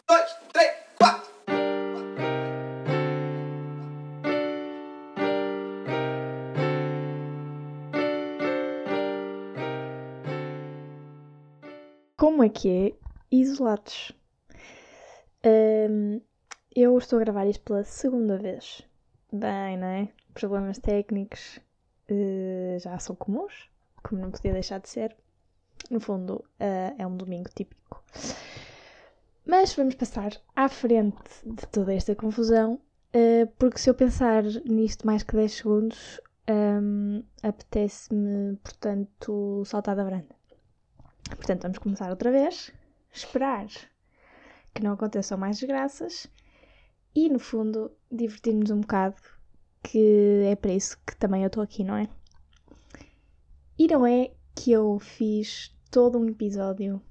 dois, três, quatro. Como é que é? Isolados. Eu estou a gravar isto pela segunda vez. Bem, não é? Problemas técnicos já são comuns, como não podia deixar de ser. No fundo, é um domingo típico. Mas vamos passar à frente de toda esta confusão, porque se eu pensar nisto mais que 10 segundos, apetece-me, portanto, saltar da varanda. Portanto, vamos começar outra vez, esperar que não aconteçam mais desgraças e, no fundo, divertir-nos um bocado, que é para isso que também eu estou aqui, não é? E não é que eu fiz todo um episódio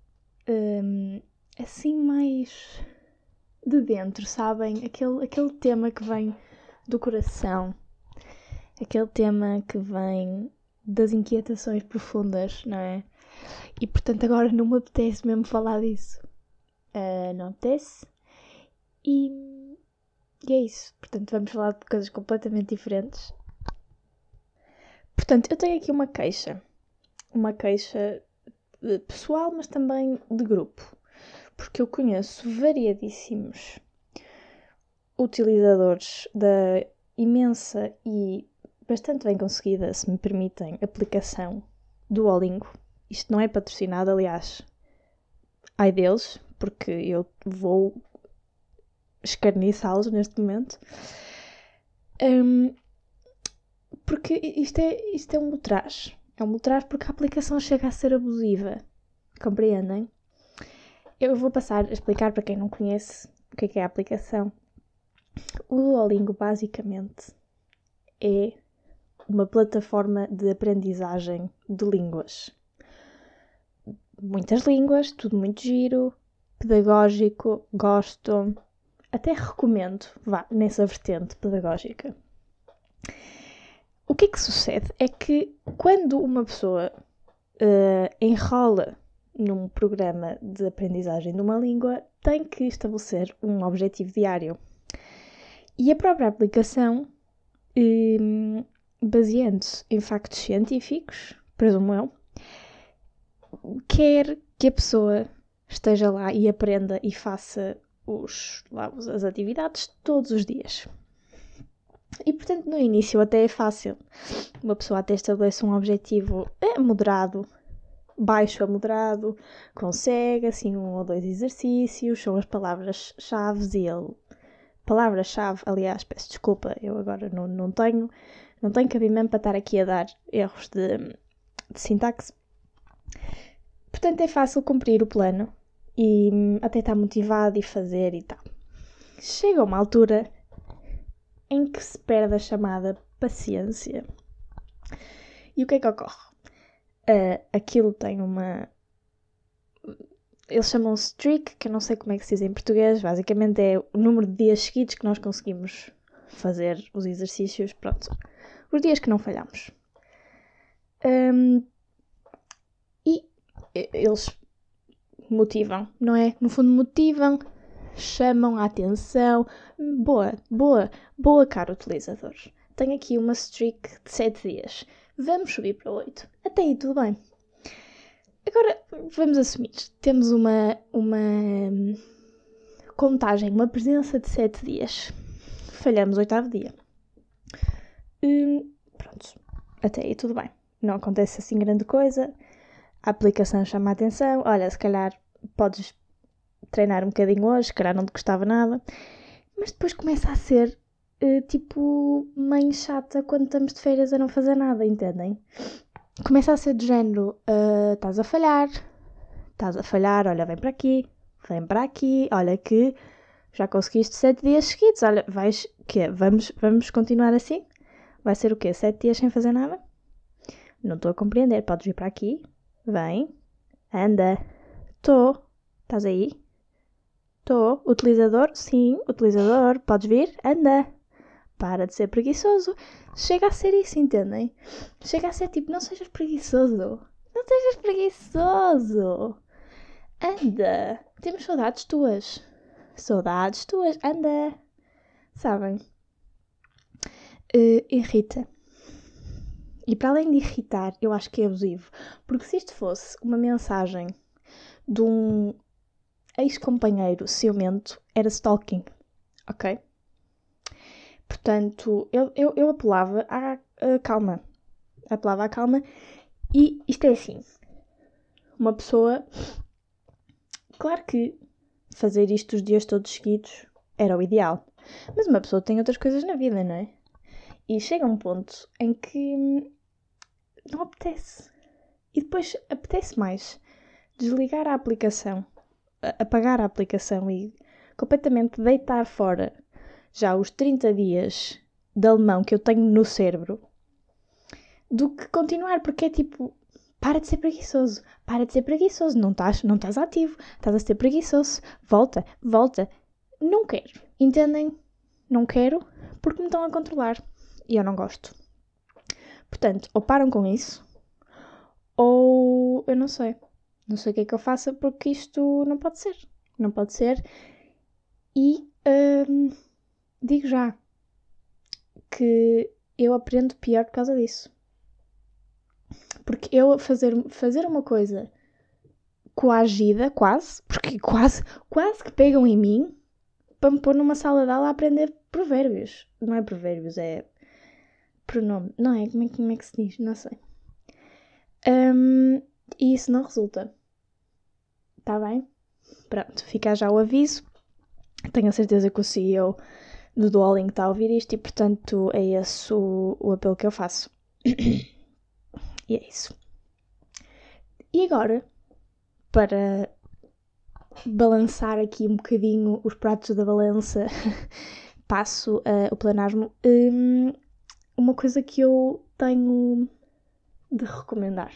assim mais de dentro, sabem? Aquele tema que vem do coração, aquele tema que vem das inquietações profundas, não é? E portanto agora não me apetece mesmo falar disso. Não apetece. E é isso. Portanto vamos falar de coisas completamente diferentes. Portanto, eu tenho aqui uma queixa. Uma queixa pessoal, mas também de grupo. Porque eu conheço variadíssimos utilizadores da imensa e bastante bem conseguida, se me permitem, aplicação Duolingo. Isto não é patrocinado, aliás. Ai deles, porque eu vou escarniçá-los neste momento. Porque isto é um ultraje. É um ultraje porque a aplicação chega a ser abusiva. Compreendem? Eu vou passar a explicar para quem não conhece o que é a aplicação. O Duolingo, basicamente, é uma plataforma de aprendizagem de línguas. Muitas línguas, tudo muito giro, pedagógico, gosto, até recomendo, vá, nessa vertente pedagógica. O que é que sucede? É que quando uma pessoa enrola num programa de aprendizagem de uma língua, tem que estabelecer um objetivo diário. E a própria aplicação, baseando-se em factos científicos, presumo eu, quer que a pessoa esteja lá e aprenda e faça as atividades todos os dias. E, portanto, no início até é fácil. Uma pessoa até estabelece um objetivo moderado, baixo a moderado, consegue, assim, 1 ou 2 exercícios, são as palavras-chave e ele... Palavra-chave, aliás, peço desculpa, eu agora não tenho cabimento para estar aqui a dar erros de sintaxe. Portanto, é fácil cumprir o plano e até estar motivado e fazer e tal. Chega uma altura em que se perde a chamada paciência. E o que é que ocorre? Aquilo tem uma... Eles chamam-se streak, que eu não sei como é que se diz em português. Basicamente é o número de dias seguidos que nós conseguimos fazer os exercícios. Pronto. Os dias que não falhamos. E eles motivam, não é? No fundo motivam, chamam a atenção. Boa, caro utilizador. Tenho aqui uma streak de 7 dias. Vamos subir para 8. Até aí tudo bem. Agora, vamos assumir. Temos uma contagem, uma presença de 7 dias. Falhamos o 8º dia. Pronto. Até aí tudo bem. Não acontece assim grande coisa. A aplicação chama a atenção. Olha, se calhar podes treinar um bocadinho hoje, se calhar não te custava nada. Mas depois começa a ser tipo mãe chata quando estamos de férias a não fazer nada, entendem? Começa a ser do género, estás a falhar, olha, vem para aqui, olha que já conseguiste 7 dias seguidos, olha, vais, quê? Vamos continuar assim? Vai ser o quê? 7 dias sem fazer nada? Não estou a compreender, podes vir para aqui, vem, anda, estás aí? Utilizador? Sim, utilizador, podes vir, anda. Para de ser preguiçoso. Chega a ser isso, entendem? Chega a ser tipo, não sejas preguiçoso. Anda. Temos saudades tuas. saudades tuas, anda, sabem? Irrita. E para além de irritar, eu acho que é abusivo. Porque se isto fosse uma mensagem de um ex-companheiro ciumento, era stalking, ok? Portanto, eu apelava à calma. Apelava à calma. E isto é assim. Uma pessoa... Claro que fazer isto os dias todos seguidos era o ideal. Mas uma pessoa tem outras coisas na vida, não é? E chega um ponto em que não apetece. E depois apetece mais desligar a aplicação, apagar a aplicação e completamente deitar fora já os 30 dias de alemão que eu tenho no cérebro, do que continuar, porque é tipo, para de ser preguiçoso, não estás ativo, estás a ser preguiçoso, volta, não quero, entendem? Não quero porque me estão a controlar e eu não gosto. Portanto, ou param com isso, ou eu não sei o que é que eu faça porque isto não pode ser e digo já que eu aprendo pior por causa disso. Porque eu fazer uma coisa coagida, porque quase que pegam em mim para me pôr numa sala de aula a aprender provérbios. Não é provérbios, é pronome. Não é? Como é que se diz? Não sei. E isso não resulta. Está bem? Pronto, fica já o aviso. Tenho a certeza que o CEO do Duolingo está a ouvir isto e, portanto, é esse o apelo que eu faço. E é isso. E agora, para balançar aqui um bocadinho os pratos da balança, passo o pleonasmo, uma coisa que eu tenho de recomendar.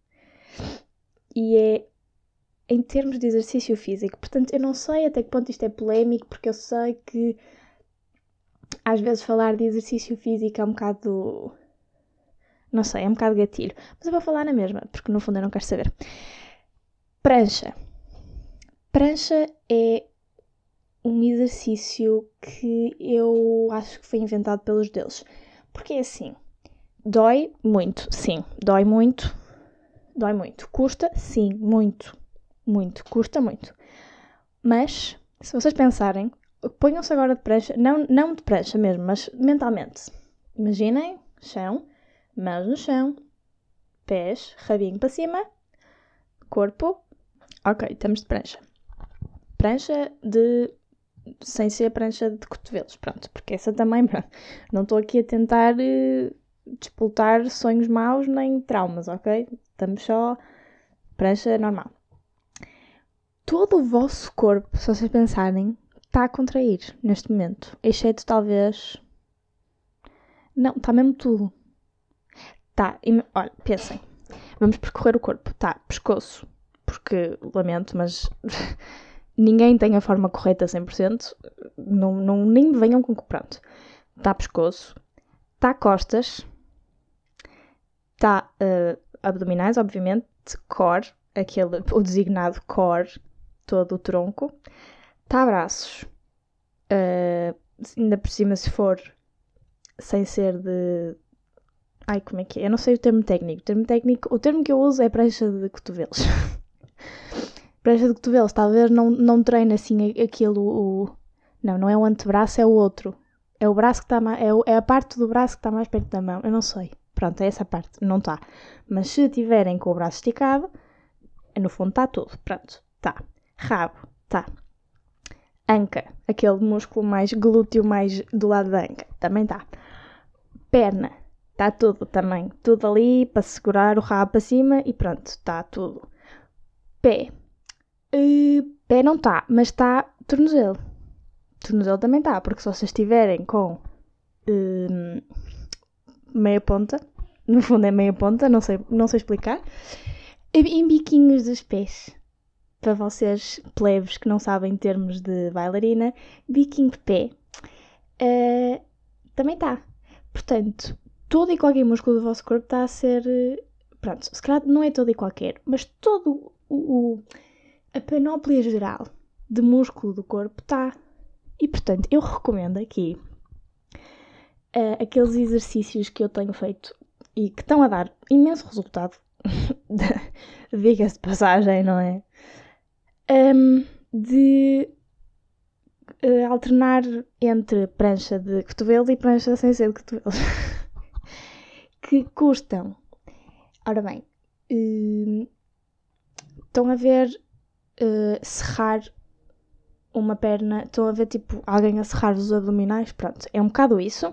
E é em termos de exercício físico. Portanto, eu não sei até que ponto isto é polémico, porque eu sei que às vezes falar de exercício físico é um bocado... Não sei, é um bocado gatilho. Mas eu vou falar na mesma, porque no fundo eu não quero saber. Prancha. Prancha é um exercício que eu acho que foi inventado pelos deuses. Porque é assim, dói muito, sim, dói muito. Custa, sim, muito, custa muito. Mas, se vocês pensarem, ponham-se agora de prancha, não de prancha mesmo, mas mentalmente. Imaginem, chão, mãos no chão, pés, rabinho para cima, corpo. Ok, estamos de prancha. Prancha sem ser prancha de cotovelos, pronto, porque essa também, não estou aqui a tentar despoltar sonhos maus nem traumas, ok? Estamos só prancha normal. Todo o vosso corpo, se vocês pensarem, está a contrair neste momento, exceto talvez... Não, está mesmo tudo. Tá, olha, pensem. Vamos percorrer o corpo. Tá, pescoço, porque lamento, mas ninguém tem a forma correta 100%. Nem me venham com que pronto. Tá pescoço, tá costas, tá abdominais, obviamente, core, o designado core, todo o tronco. Tá braços, ainda por cima se for sem ser de... Ai, como é que é? Eu não sei o termo técnico. O termo que eu uso é prancha de cotovelos. Prancha de cotovelos, talvez não treine assim aquilo... Não é o antebraço, é o outro. É o braço que está mais... É a parte do braço que está mais perto da mão. Eu não sei. Pronto, é essa parte. Não está. Mas se tiverem com o braço esticado, no fundo está tudo. Pronto, está. Rabo, está. Anca, aquele músculo mais glúteo, mais do lado da anca, também está. Perna, está tudo também. Tudo ali para segurar o rabo para cima e pronto, está tudo. Pé. Pé não está, mas está tornozelo. Tornozelo também está, porque se vocês estiverem com meia ponta, no fundo é meia ponta, não sei explicar, em biquinhos dos pés. Para vocês plebes que não sabem termos de bailarina, biquinho de pé também está. Portanto, todo e qualquer músculo do vosso corpo está a ser... Pronto, se calhar não é todo e qualquer, mas todo a panóplia geral de músculo do corpo está. E portanto, eu recomendo aqui aqueles exercícios que eu tenho feito e que estão a dar imenso resultado. Diga-se de passagem, não é? De alternar entre prancha de cotovelos e prancha sem ser de cotovelos. Que custam. Ora bem, estão a ver serrar uma perna, estão a ver tipo alguém a serrar os abdominais, pronto, é um bocado isso,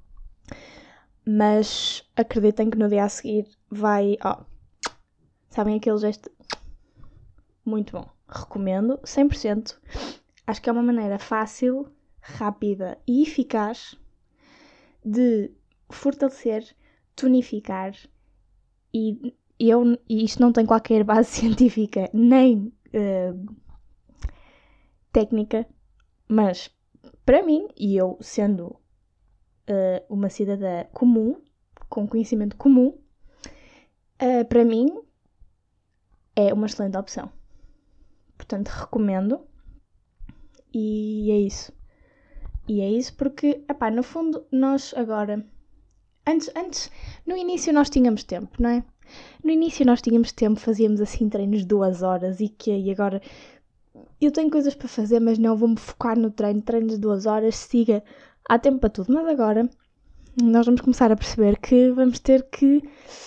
mas acreditem que no dia a seguir vai, sabem aquele gesto? Muito bom, recomendo, 100%, acho que é uma maneira fácil, rápida e eficaz de fortalecer, tonificar e isto não tem qualquer base científica nem técnica, mas para mim, e eu sendo uma cidadã comum, com conhecimento comum, para mim é uma excelente opção. Portanto, recomendo. E é isso. E é isso porque, no fundo, nós agora... Antes, no início nós tínhamos tempo, não é? No início nós tínhamos tempo, fazíamos assim treinos de 2 horas e agora... Eu tenho coisas para fazer, mas não vou-me focar no treinos de 2 horas, siga, há tempo para tudo. Mas agora nós vamos começar a perceber que vamos ter que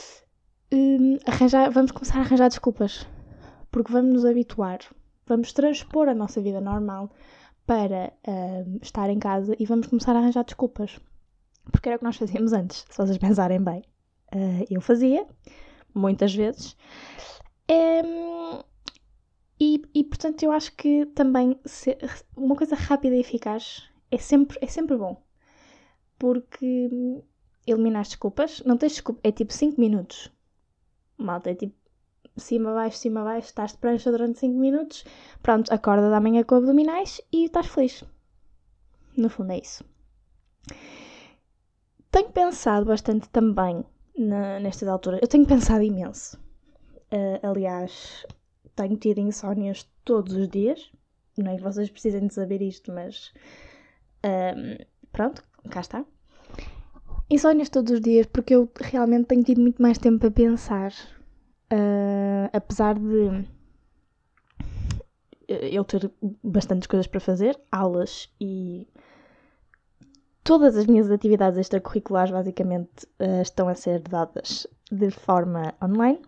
vamos começar a arranjar desculpas, porque vamos nos habituar, vamos transpor a nossa vida normal para estar em casa e vamos começar a arranjar desculpas, porque era o que nós fazíamos antes, se vocês pensarem bem. Eu fazia, muitas vezes, e portanto eu acho que também uma coisa rápida e eficaz é sempre bom, porque elimina as desculpas, não tens desculpa, é tipo 5 minutos, malta, é tipo cima, baixo, estás de prancha durante 5 minutos, pronto, acorda da manhã com abdominais e estás feliz. No fundo é isso. Tenho pensado bastante também nestas alturas, eu tenho pensado imenso, aliás... Tenho tido insónias todos os dias. Não é que vocês precisem de saber isto, mas... pronto, cá está. Insónias todos os dias porque eu realmente tenho tido muito mais tempo a pensar. Apesar de eu ter bastantes coisas para fazer, aulas e... Todas as minhas atividades extracurriculares basicamente estão a ser dadas de forma online.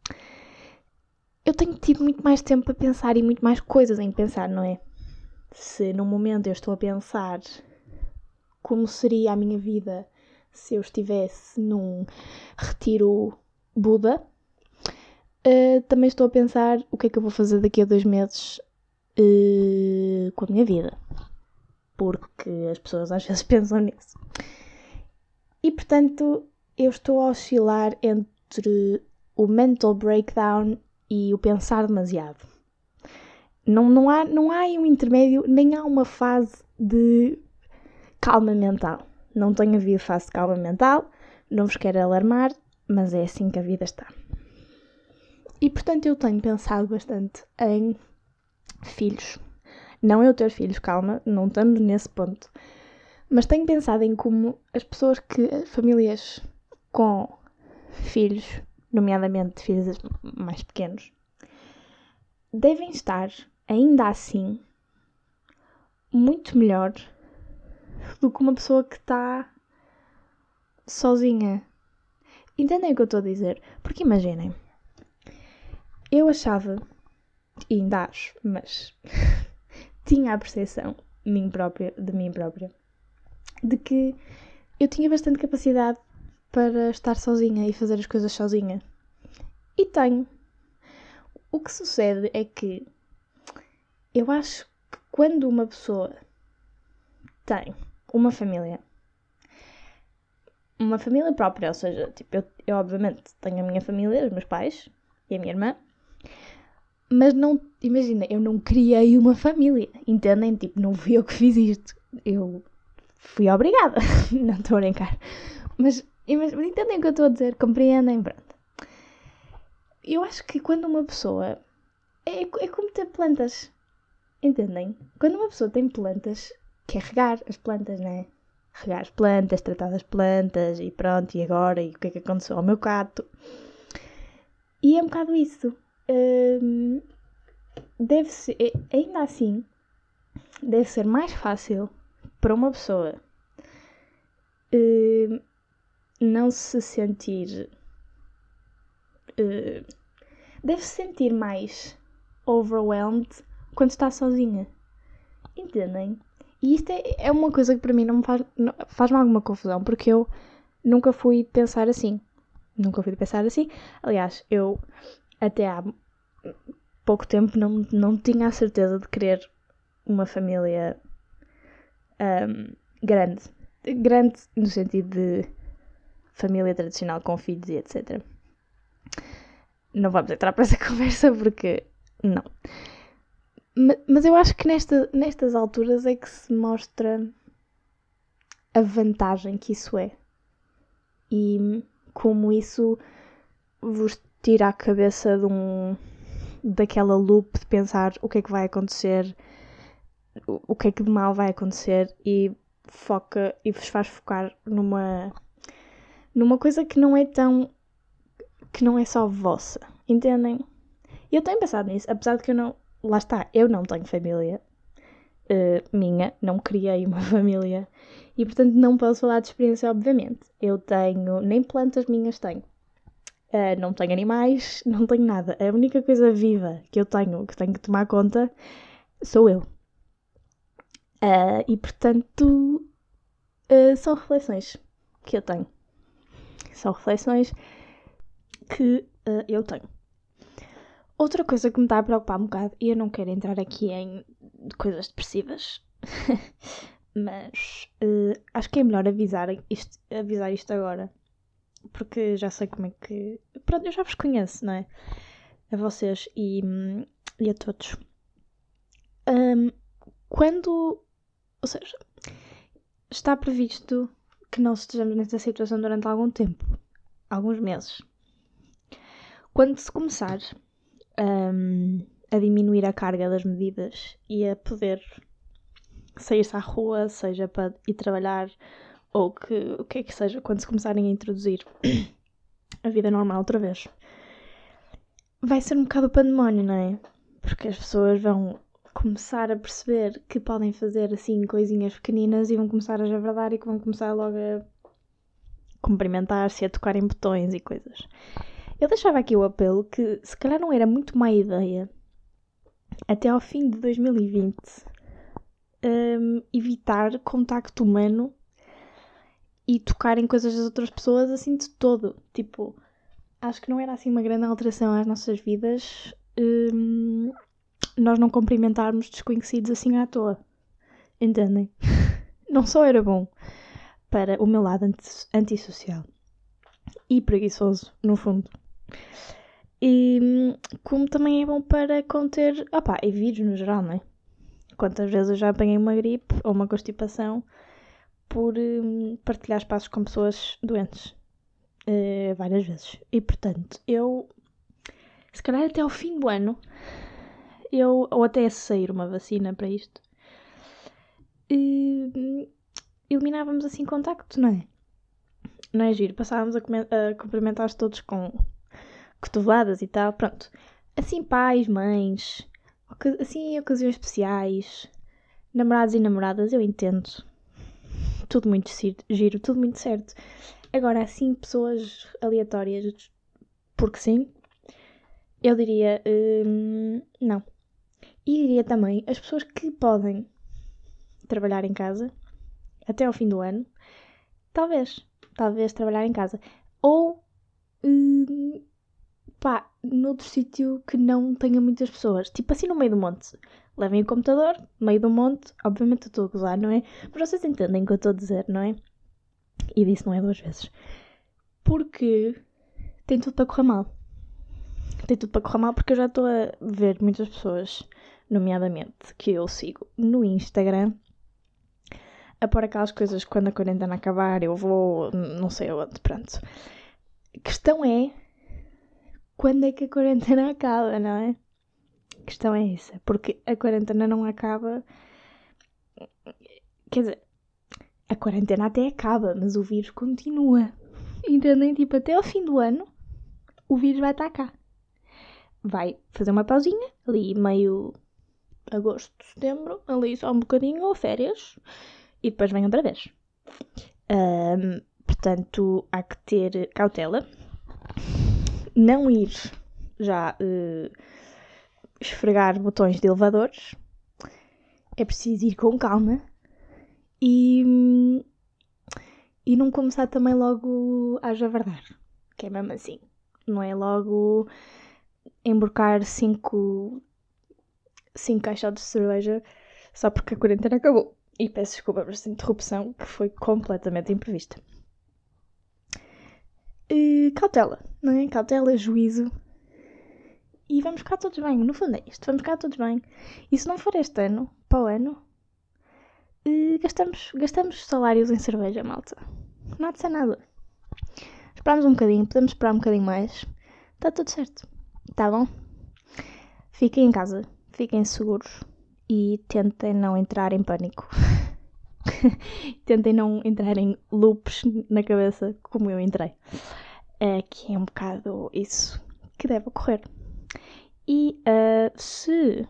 Eu tenho tido muito mais tempo a pensar e muito mais coisas em pensar, não é? Se num momento eu estou a pensar como seria a minha vida se eu estivesse num retiro Buda, também estou a pensar o que é que eu vou fazer daqui a 2 meses com a minha vida. Porque as pessoas às vezes pensam nisso. E portanto, eu estou a oscilar entre o mental breakdown e o pensar demasiado. Não há aí um intermédio, nem há uma fase de calma mental. Não tenho havido fase de calma mental, não vos quero alarmar, mas é assim que a vida está. E portanto eu tenho pensado bastante em filhos. Não eu ter filhos, calma, não estamos nesse ponto. Mas tenho pensado em como as famílias com filhos, nomeadamente filhos mais pequenos, devem estar, ainda assim, muito melhor do que uma pessoa que está sozinha. Entendem o que eu estou a dizer? Porque imaginem, eu achava, e ainda acho, mas tinha a percepção de mim própria, de que eu tinha bastante capacidade para estar sozinha e fazer as coisas sozinha. E tenho. O que sucede é que eu acho que quando uma pessoa tem uma família própria, ou seja, tipo, eu obviamente tenho a minha família, os meus pais e a minha irmã, mas não, imagina, eu não criei uma família, entendem? Tipo, não fui eu que fiz isto, eu fui obrigada, não estou a brincar, mas entendem o que eu estou a dizer, compreendem, pronto. Eu acho que quando uma pessoa, é como ter plantas, Entendem? Quando uma pessoa tem plantas, quer regar as plantas, não é? Regar as plantas, tratar das plantas e pronto, e agora? E o que é que aconteceu ao meu gato? E é um bocado isso. Deve ser, ainda assim, deve ser mais fácil para uma pessoa não se sentir. Deve se sentir mais overwhelmed quando está sozinha. Entendem? E isto é uma coisa que para mim não me faz-me alguma confusão, porque eu nunca fui pensar assim. Aliás, eu até há pouco tempo não tinha a certeza de querer uma família grande. Grande no sentido de família tradicional com filhos e etc. Não vamos entrar para essa conversa porque não. Mas eu acho que nestas alturas é que se mostra a vantagem que isso é. E como isso vos tira a cabeça daquela loop de pensar o que é que vai acontecer, o que é que de mal vai acontecer e foca e vos faz focar numa coisa que não é só vossa, entendem? Eu tenho pensado nisso, apesar de que eu não tenho família minha, não criei uma família e portanto não posso falar de experiência, obviamente. Eu tenho, nem plantas minhas tenho. Não tenho animais, não tenho nada. A única coisa viva que eu tenho, que tenho que tomar conta, sou eu. E portanto, são reflexões que eu tenho. São reflexões que eu tenho. Outra coisa que me está a preocupar um bocado, e eu não quero entrar aqui em coisas depressivas, mas acho que é melhor avisar isto agora. Porque já sei como é que... Pronto, eu já vos conheço, não é? A vocês e a todos. Quando... Ou seja, está previsto que não estejamos nesta situação durante algum tempo. Alguns meses. Quando se começar a diminuir a carga das medidas e a poder sair-se à rua, seja para ir trabalhar ou o que é que seja, quando se começarem a introduzir a vida normal outra vez, vai ser um bocado o pandemónio, não é? Porque as pessoas vão começar a perceber que podem fazer assim coisinhas pequeninas e vão começar a javardar e que vão começar logo a cumprimentar-se, a tocar em botões e coisas. Eu deixava aqui o apelo que se calhar não era muito má ideia até ao fim de 2020 evitar contacto humano e tocar em coisas das outras pessoas assim de todo. Tipo, acho que não era assim uma grande alteração às nossas vidas nós não cumprimentarmos desconhecidos assim à toa. Entendem? Não só era bom para o meu lado antissocial e preguiçoso, no fundo. E como também é bom para conter, e vírus no geral, não é? Quantas vezes eu já apanhei uma gripe ou uma constipação por partilhar espaços com pessoas doentes. Várias vezes. E portanto, eu se calhar até ao fim do ano ou até sair uma vacina para isto, eliminávamos assim contacto, não é? Não é giro? Passávamos a cumprimentar-se todos com cotoveladas e tal, pronto. Assim pais, mães, assim em ocasiões especiais, namorados e namoradas, eu entendo. Tudo muito giro, tudo muito certo. Agora, assim, pessoas aleatórias, porque sim, eu diria não. E diria também as pessoas que podem trabalhar em casa até ao fim do ano, talvez trabalhar em casa. Ou noutro sítio que não tenha muitas pessoas. Tipo assim no meio do monte. Levem o computador, no meio do monte. Obviamente eu estou a gozar, não é? Mas vocês entendem o que eu estou a dizer, não é? E disse não é 2 vezes. Porque tem tudo para correr mal. Tem tudo para correr mal porque eu já estou a ver muitas pessoas, nomeadamente, que eu sigo no Instagram, a pôr aquelas coisas que quando a quarentena acabar eu vou não sei onde, pronto. A questão é quando é que a quarentena acaba, não é? A questão é essa, porque a quarentena não acaba. Quer dizer, a quarentena até acaba, mas o vírus continua. Entendem? Tipo, até ao fim do ano, o vírus vai estar cá. Vai fazer uma pausinha, ali meio agosto, setembro, ali só um bocadinho, ou férias, e depois vem outra vez. Portanto, há que ter cautela. Não ir já esfregar botões de elevadores. É preciso ir com calma. E não começar também logo a javardar. Que é mesmo assim. Não é logo emborcar 5 caixotes de cerveja só porque a quarentena acabou. E peço desculpa por esta interrupção, que foi completamente imprevista. Cautela, não é? Cautela, juízo. E vamos ficar todos bem. No fundo é isto. Vamos ficar todos bem. E se não for este ano, para o ano, gastamos salários em cerveja, malta. Não há de ser nada. Esperamos um bocadinho, podemos esperar um bocadinho mais. Está tudo certo. Tá bom? Fiquem em casa, fiquem seguros e tentem não entrar em pânico. Tentem não entrar em loops na cabeça como eu entrei. Que é um bocado isso que deve ocorrer. E se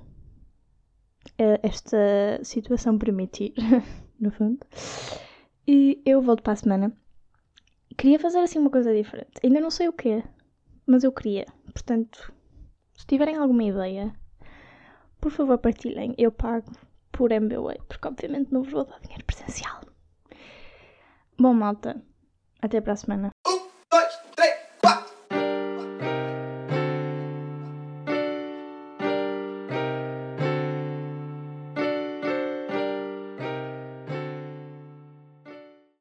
esta situação permitir, no fundo, eu volto para a semana. Queria fazer assim uma coisa diferente. Ainda não sei o quê, mas eu queria. Portanto, se tiverem alguma ideia, por favor partilhem. Eu pago por MBWay, porque obviamente não vos vou dar dinheiro presencial. Bom, malta, até para a semana.